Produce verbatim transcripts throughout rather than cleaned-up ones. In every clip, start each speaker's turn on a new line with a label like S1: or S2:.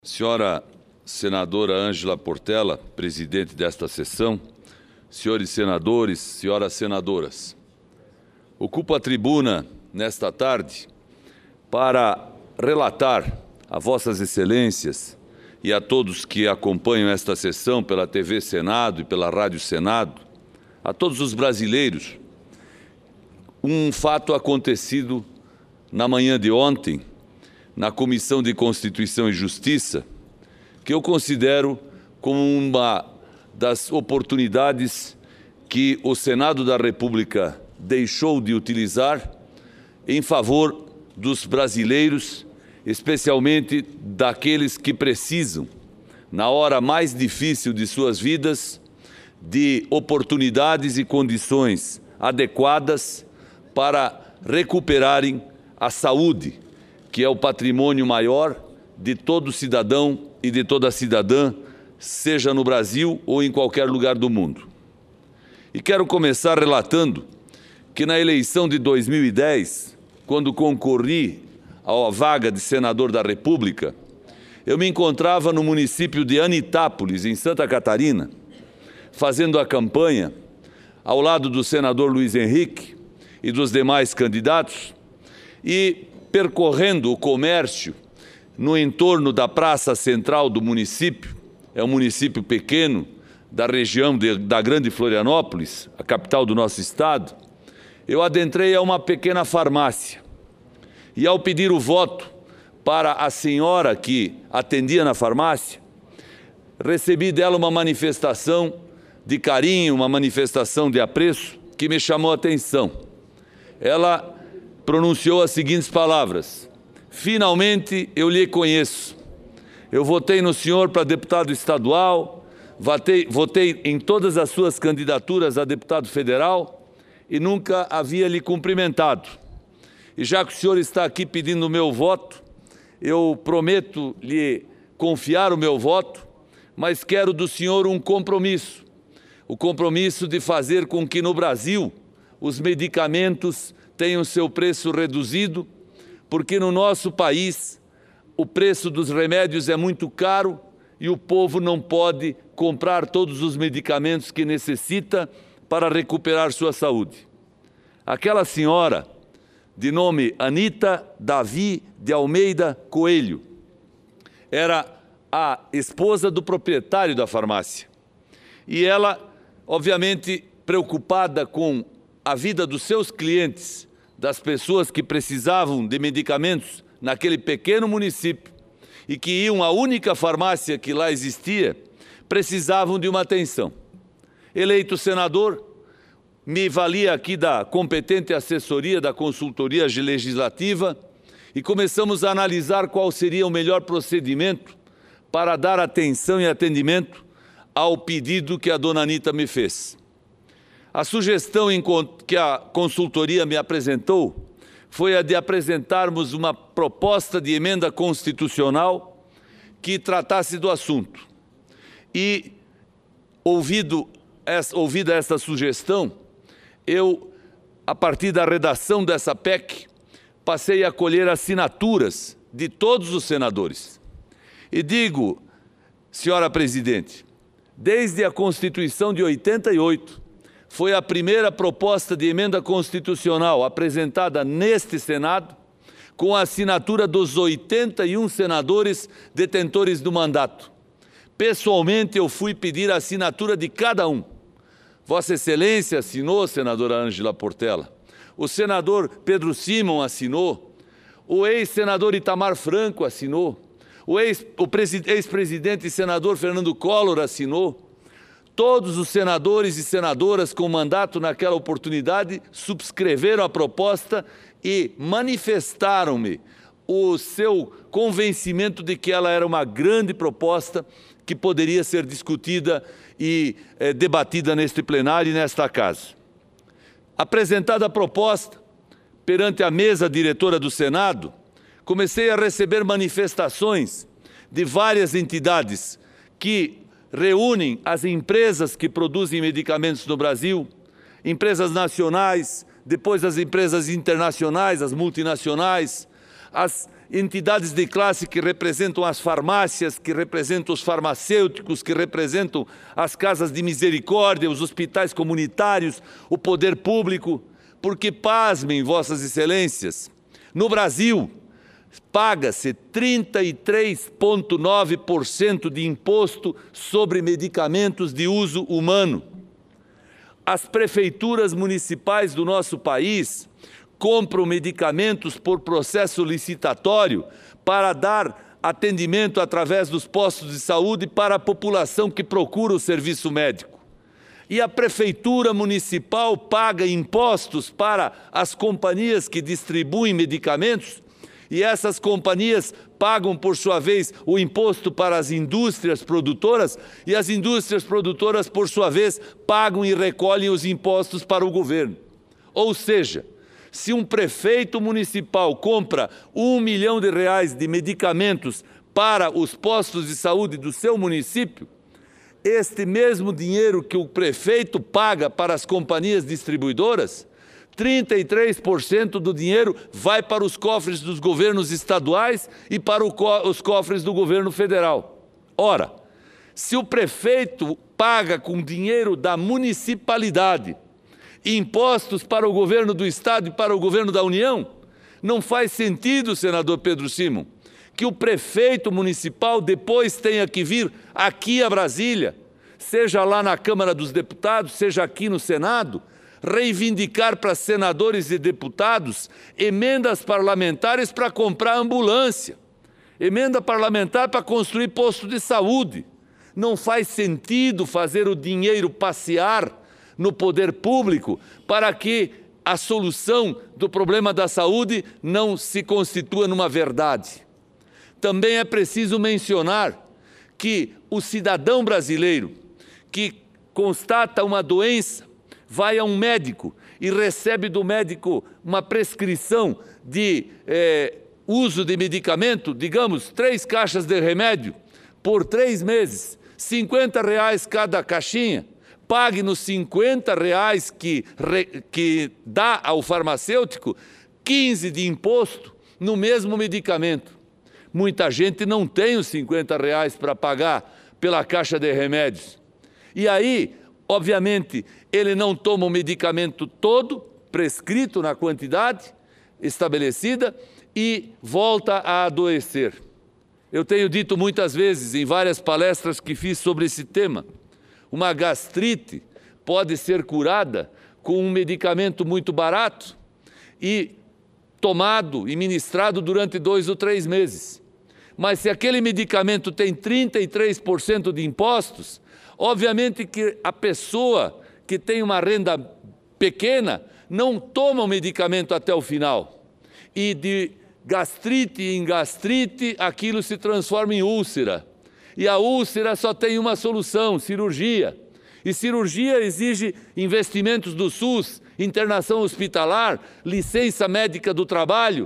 S1: Senhora senadora Ângela Portela, presidente desta sessão, senhores senadores, senhoras senadoras, ocupo a tribuna nesta tarde para relatar a vossas excelências e a todos que acompanham esta sessão pela T V Senado e pela Rádio Senado, a todos os brasileiros, um fato acontecido na manhã de ontem, na Comissão de Constituição e Justiça, que eu considero como uma das oportunidades que o Senado da República deixou de utilizar em favor dos brasileiros, especialmente daqueles que precisam, na hora mais difícil de suas vidas, de oportunidades e condições adequadas para recuperarem a saúde, que é o patrimônio maior de todo cidadão e de toda cidadã, seja no Brasil ou em qualquer lugar do mundo. E quero começar relatando que na eleição de dois mil e dez, quando concorri à vaga de senador da República, eu me encontrava no município de Anitápolis, em Santa Catarina, fazendo a campanha ao lado do senador Luiz Henrique e dos demais candidatos e percorrendo o comércio no entorno da praça central do município. É um município pequeno da região de, da Grande Florianópolis, a capital do nosso estado. Eu adentrei a uma pequena farmácia e, ao pedir o voto para a senhora que atendia na farmácia, recebi dela uma manifestação de carinho, uma manifestação de apreço que me chamou a atenção. Ela pronunciou as seguintes palavras: finalmente eu lhe conheço. Eu votei no senhor para deputado estadual, votei, votei em todas as suas candidaturas a deputado federal e nunca havia lhe cumprimentado. E já que o senhor está aqui pedindo o meu voto, eu prometo lhe confiar o meu voto, mas quero do senhor um compromisso. O compromisso de fazer com que no Brasil os medicamentos tenham seu preço reduzido, porque no nosso país o preço dos remédios é muito caro e o povo não pode comprar todos os medicamentos que necessita para recuperar sua saúde. Aquela senhora, de nome Anita Davi de Almeida Coelho, era a esposa do proprietário da farmácia. E ela, obviamente, preocupada com a vida dos seus clientes, das pessoas que precisavam de medicamentos naquele pequeno município e que iam à única farmácia que lá existia, precisavam de uma atenção. Eleito senador, me valia aqui da competente assessoria da consultoria legislativa e começamos a analisar qual seria o melhor procedimento para dar atenção e atendimento ao pedido que a dona Anita me fez. A sugestão que a consultoria me apresentou foi a de apresentarmos uma proposta de emenda constitucional que tratasse do assunto. E, ouvido, ouvida essa sugestão, eu, a partir da redação dessa P E C, passei a colher assinaturas de todos os senadores. E digo, senhora presidente, desde a Constituição de oitenta e oito, foi a primeira proposta de emenda constitucional apresentada neste Senado, com a assinatura dos oitenta e um senadores detentores do mandato. Pessoalmente, eu fui pedir a assinatura de cada um. Vossa Excelência assinou, senadora Ângela Portela. O senador Pedro Simon assinou. O ex-senador Itamar Franco assinou. O ex-presidente e senador Fernando Collor assinou. Todos os senadores e senadoras com mandato naquela oportunidade subscreveram a proposta e manifestaram-me o seu convencimento de que ela era uma grande proposta que poderia ser discutida e eh, debatida neste plenário e nesta casa. Apresentada a proposta perante a mesa diretora do Senado, comecei a receber manifestações de várias entidades que reúnem as empresas que produzem medicamentos no Brasil, empresas nacionais, depois as empresas internacionais, as multinacionais, as entidades de classe que representam as farmácias, que representam os farmacêuticos, que representam as casas de misericórdia, os hospitais comunitários, o poder público, porque, pasmem, vossas excelências, no Brasil, paga-se trinta e três vírgula nove por cento de imposto sobre medicamentos de uso humano. As prefeituras municipais do nosso país compram medicamentos por processo licitatório para dar atendimento através dos postos de saúde para a população que procura o serviço médico. E a prefeitura municipal paga impostos para as companhias que distribuem medicamentos, e essas companhias pagam, por sua vez, o imposto para as indústrias produtoras, e as indústrias produtoras, por sua vez, pagam e recolhem os impostos para o governo. Ou seja, se um prefeito municipal compra um milhão de reais de medicamentos para os postos de saúde do seu município, este mesmo dinheiro que o prefeito paga para as companhias distribuidoras, trinta e três por cento do dinheiro vai para os cofres dos governos estaduais e para os cofres do governo federal. Ora, se o prefeito paga com dinheiro da municipalidade impostos para o governo do Estado e para o governo da União, não faz sentido, senador Pedro Simon, que o prefeito municipal depois tenha que vir aqui a Brasília, seja lá na Câmara dos Deputados, seja aqui no Senado, reivindicar para senadores e deputados emendas parlamentares para comprar ambulância, emenda parlamentar para construir posto de saúde. Não faz sentido fazer o dinheiro passear no poder público para que a solução do problema da saúde não se constitua numa verdade. Também é preciso mencionar que o cidadão brasileiro que constata uma doença vai a um médico e recebe do médico uma prescrição de eh, uso de medicamento, digamos, três caixas de remédio por três meses, cinquenta reais cada caixinha, pague nos cinquenta reais que, re, que dá ao farmacêutico, quinze de imposto no mesmo medicamento. Muita gente não tem os cinquenta reais para pagar pela caixa de remédios. E aí, obviamente, ele não toma o medicamento todo, prescrito na quantidade estabelecida, e volta a adoecer. Eu tenho dito muitas vezes, em várias palestras que fiz sobre esse tema, uma gastrite pode ser curada com um medicamento muito barato e tomado e ministrado durante dois ou três meses. Mas se aquele medicamento tem trinta e três por cento de impostos, obviamente que a pessoa que tem uma renda pequena não toma o medicamento até o final. E de gastrite em gastrite, aquilo se transforma em úlcera. E a úlcera só tem uma solução, cirurgia. E cirurgia exige investimentos do SUS, internação hospitalar, licença médica do trabalho.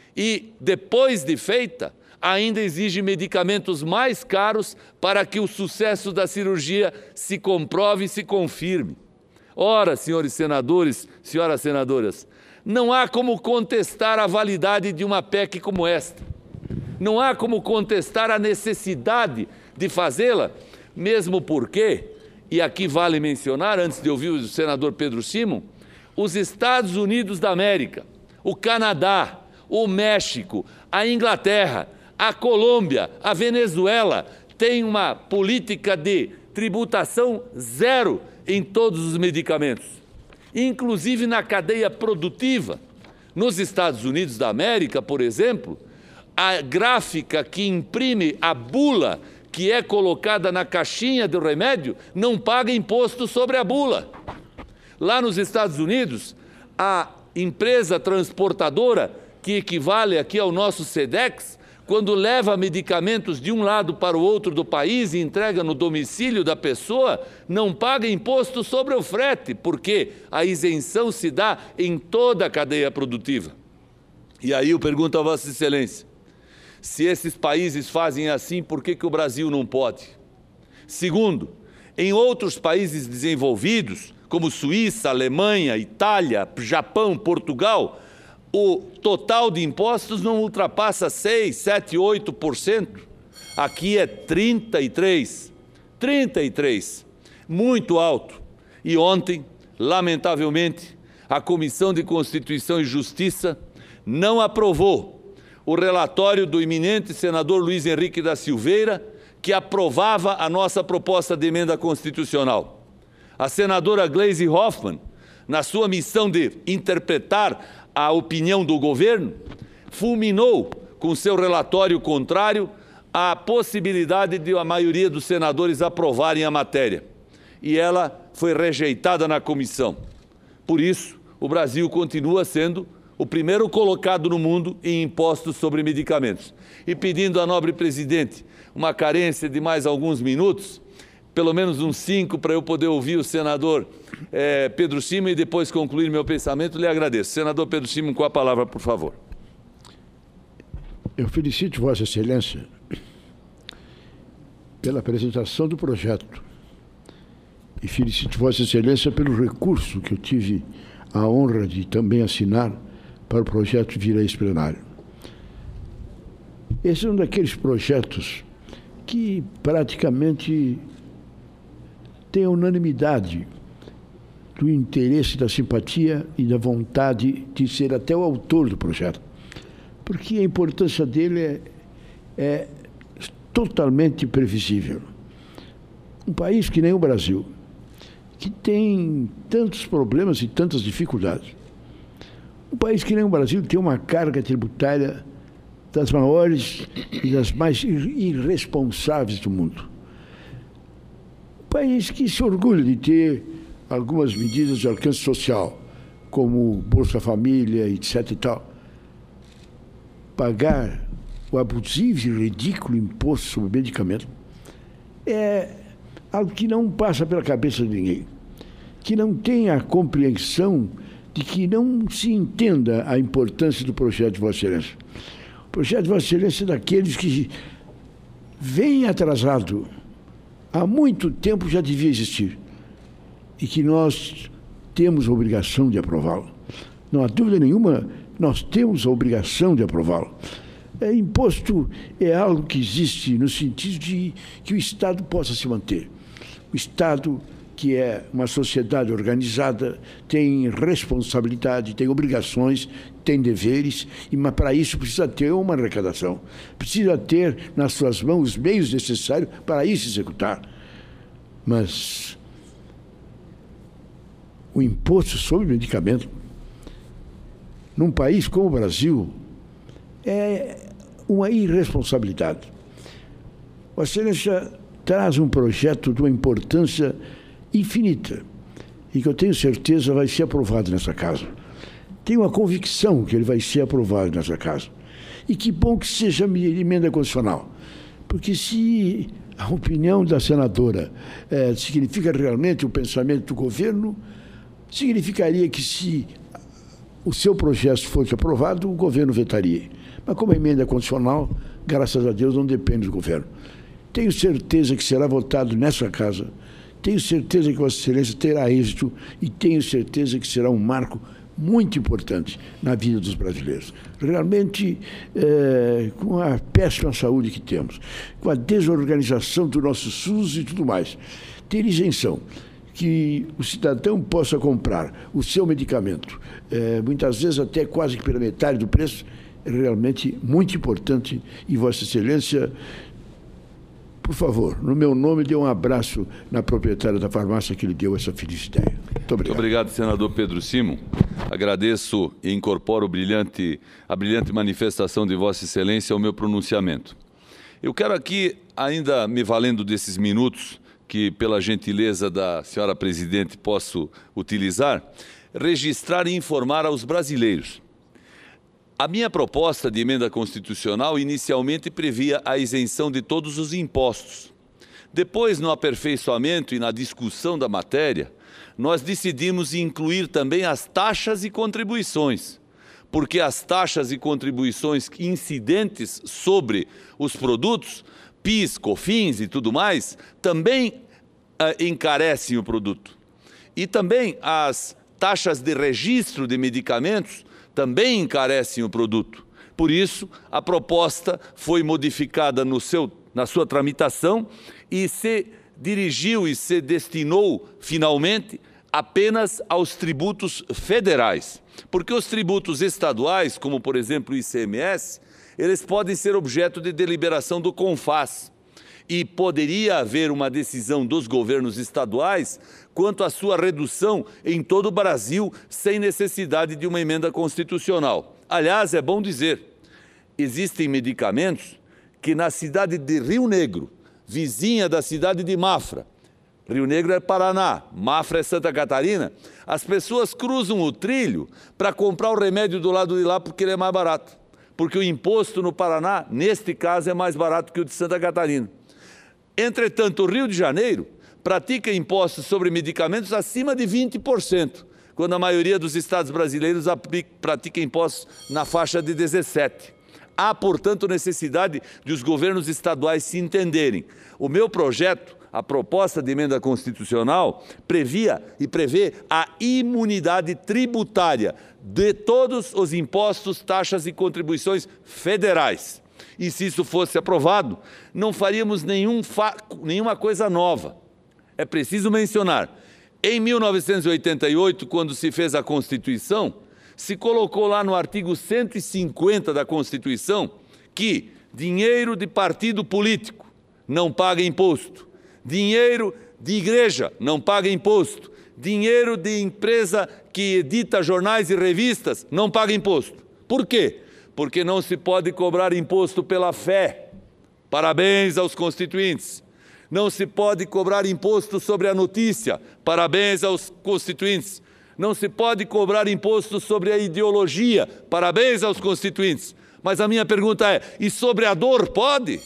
S1: E depois de feita, ainda exige medicamentos mais caros para que o sucesso da cirurgia se comprove e se confirme. Ora, senhores senadores, senhoras senadoras, não há como contestar a validade de uma P E C como esta. Não há como contestar a necessidade de fazê-la, mesmo porque, e aqui vale mencionar, antes de ouvir o senador Pedro Simon, os Estados Unidos da América, o Canadá, o México, a Inglaterra, a Colômbia, a Venezuela têm uma política de tributação zero em todos os medicamentos, inclusive na cadeia produtiva. Nos Estados Unidos da América, por exemplo, a gráfica que imprime a bula que é colocada na caixinha do remédio não paga imposto sobre a bula. Lá nos Estados Unidos, a empresa transportadora, que equivale aqui ao nosso SEDEX, quando leva medicamentos de um lado para o outro do país e entrega no domicílio da pessoa, não paga imposto sobre o frete, porque a isenção se dá em toda a cadeia produtiva. E aí eu pergunto a Vossa Excelência, se esses países fazem assim, por que que o Brasil não pode? Segundo, em outros países desenvolvidos, como Suíça, Alemanha, Itália, Japão, Portugal, o total de impostos não ultrapassa seis, sete, oito por cento. Aqui é trinta e três por cento. trinta e três por cento. Muito alto. E ontem, lamentavelmente, a Comissão de Constituição e Justiça não aprovou o relatório do eminente senador Luiz Henrique da Silveira, que aprovava a nossa proposta de emenda constitucional. A senadora Gleisi Hoffmann, na sua missão de interpretar a opinião do governo, fulminou com seu relatório contrário a possibilidade de a maioria dos senadores aprovarem a matéria. E ela foi rejeitada na comissão. Por isso, o Brasil continua sendo o primeiro colocado no mundo em impostos sobre medicamentos. E pedindo à nobre presidente uma carência de mais alguns minutos, pelo menos uns cinco, para eu poder ouvir o senador eh, Pedro Simon e depois concluir meu pensamento, lhe agradeço. Senador Pedro Simon, com a palavra, por favor.
S2: Eu felicito Vossa Excelência pela apresentação do projeto e felicito Vossa Excelência pelo recurso que eu tive a honra de também assinar para o projeto vir a esse plenário. Esse é um daqueles projetos que praticamente tem a unanimidade do interesse, da simpatia e da vontade de ser até o autor do projeto, porque a importância dele é, é totalmente previsível. Um país que nem o Brasil, que tem tantos problemas e tantas dificuldades, um país que nem o Brasil tem uma carga tributária das maiores e das mais irresponsáveis do mundo. Um país que se orgulha de ter algumas medidas de alcance social, como Bolsa Família, etc e tal. Pagar o abusivo e ridículo imposto sobre medicamento é algo que não passa pela cabeça de ninguém, que não tem a compreensão de que não se entenda a importância do projeto de Vossa Excelência. O projeto de Vossa Excelência é daqueles que vem atrasado, há muito tempo já devia existir, e que nós temos a obrigação de aprová-lo. Não há dúvida nenhuma, nós temos a obrigação de aprová-lo. É, imposto é algo que existe no sentido de que o Estado possa se manter. O Estado, que é uma sociedade organizada, tem responsabilidade, tem obrigações, tem deveres, e mas para isso precisa ter uma arrecadação. Precisa ter nas suas mãos os meios necessários para isso executar. Mas o imposto sobre medicamento, num país como o Brasil, é uma irresponsabilidade. Vossa Excelência traz um projeto de uma importância infinita e que eu tenho certeza vai ser aprovado nessa casa. Tenho a convicção que ele vai ser aprovado nessa casa. E que bom que seja emenda constitucional, porque se a opinião da senadora é, significa realmente o pensamento do governo, significaria que se o seu projeto fosse aprovado, o governo vetaria. Mas como a emenda constitucional, graças a Deus, não depende do governo. Tenho certeza que será votado nessa casa, tenho certeza que Vossa Excelência terá êxito e tenho certeza que será um marco muito importante na vida dos brasileiros. Realmente, é, com a péssima saúde que temos, com a desorganização do nosso SUS e tudo mais, ter isenção, que o cidadão possa comprar o seu medicamento, é, muitas vezes até quase que pela metade do preço, é realmente muito importante. E Vossa Excelência, por favor, no meu nome, dê um abraço na proprietária da farmácia que lhe deu essa feliz ideia. Muito obrigado.
S1: Muito obrigado, senador Pedro Simon. Agradeço e incorporo o brilhante, a brilhante manifestação de Vossa Excelência ao meu pronunciamento. Eu quero aqui, ainda me valendo desses minutos, que pela gentileza da senhora presidente posso utilizar, registrar e informar aos brasileiros. A minha proposta de emenda constitucional inicialmente previa a isenção de todos os impostos. Depois, no aperfeiçoamento e na discussão da matéria, nós decidimos incluir também as taxas e contribuições, porque as taxas e contribuições incidentes sobre os produtos, PIS, COFINS e tudo mais, também uh, encarecem o produto. E também as taxas de registro de medicamentos também encarecem o produto. Por isso, a proposta foi modificada no seu, na sua tramitação e se dirigiu e se destinou, finalmente, apenas aos tributos federais. Porque os tributos estaduais, como, por exemplo, o I C M S, eles podem ser objeto de deliberação do CONFAS. E poderia haver uma decisão dos governos estaduais quanto à sua redução em todo o Brasil, sem necessidade de uma emenda constitucional. Aliás, é bom dizer, existem medicamentos que na cidade de Rio Negro, vizinha da cidade de Mafra, Rio Negro é Paraná, Mafra é Santa Catarina, as pessoas cruzam o trilho para comprar o remédio do lado de lá porque ele é mais barato. Porque o imposto no Paraná, neste caso, é mais barato que o de Santa Catarina. Entretanto, o Rio de Janeiro pratica impostos sobre medicamentos acima de vinte por cento, quando a maioria dos estados brasileiros pratica impostos na faixa de dezessete por cento. Há, portanto, necessidade de os governos estaduais se entenderem. O meu projeto, a proposta de emenda constitucional, previa e prevê a imunidade tributária de todos os impostos, taxas e contribuições federais. E se isso fosse aprovado, não faríamos nenhum fa- nenhuma coisa nova. É preciso mencionar, em mil novecentos e oitenta e oito, quando se fez a Constituição, se colocou lá no artigo cento e cinquenta da Constituição que dinheiro de partido político não paga imposto, dinheiro de igreja não paga imposto, dinheiro de empresa que edita jornais e revistas não paga imposto. Por quê? Porque não se pode cobrar imposto pela fé. Parabéns aos constituintes. Não se pode cobrar imposto sobre a notícia. Parabéns aos constituintes. Não se pode cobrar imposto sobre a ideologia. Parabéns aos constituintes. Mas a minha pergunta é, e sobre a dor pode?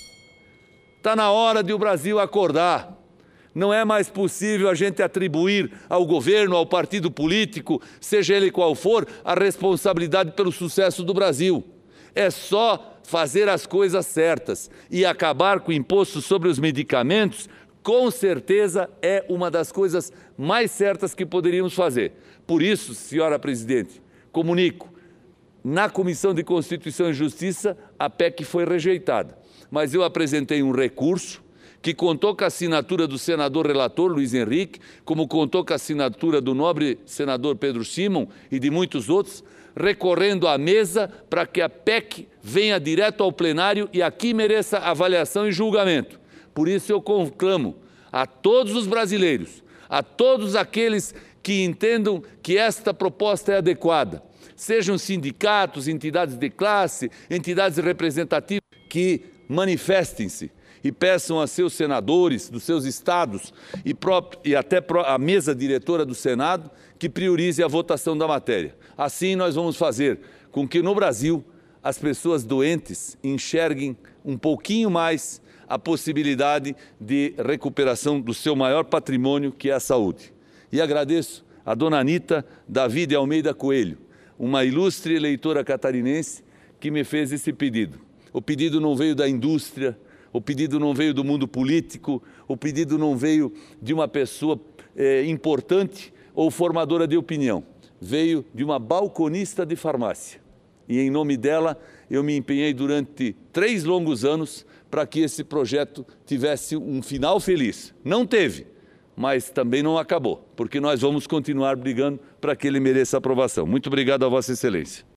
S1: Está na hora de o Brasil acordar. Não é mais possível a gente atribuir ao governo, ao partido político, seja ele qual for, a responsabilidade pelo sucesso do Brasil. É só fazer as coisas certas e acabar com o imposto sobre os medicamentos, com certeza é uma das coisas mais certas que poderíamos fazer. Por isso, senhora presidente, comunico, na Comissão de Constituição e Justiça, a P E C foi rejeitada. Mas eu apresentei um recurso que contou com a assinatura do senador relator Luiz Henrique, como contou com a assinatura do nobre senador Pedro Simon e de muitos outros, recorrendo à mesa para que a P E C venha direto ao plenário e aqui mereça avaliação e julgamento. Por isso eu conclamo a todos os brasileiros, a todos aqueles que entendam que esta proposta é adequada, sejam sindicatos, entidades de classe, entidades representativas, que manifestem-se e peçam a seus senadores dos seus estados e, próprio, e até a mesa diretora do Senado que priorize a votação da matéria. Assim nós vamos fazer com que no Brasil as pessoas doentes enxerguem um pouquinho mais a possibilidade de recuperação do seu maior patrimônio, que é a saúde. E agradeço a dona Anita Davi de Almeida Coelho, uma ilustre eleitora catarinense que me fez esse pedido. O pedido não veio da indústria, o pedido não veio do mundo político, o pedido não veio de uma pessoa é, importante ou formadora de opinião. Veio de uma balconista de farmácia. E em nome dela eu me empenhei durante três longos anos para que esse projeto tivesse um final feliz. Não teve, mas também não acabou, porque nós vamos continuar brigando para que ele mereça aprovação. Muito obrigado a Vossa Excelência.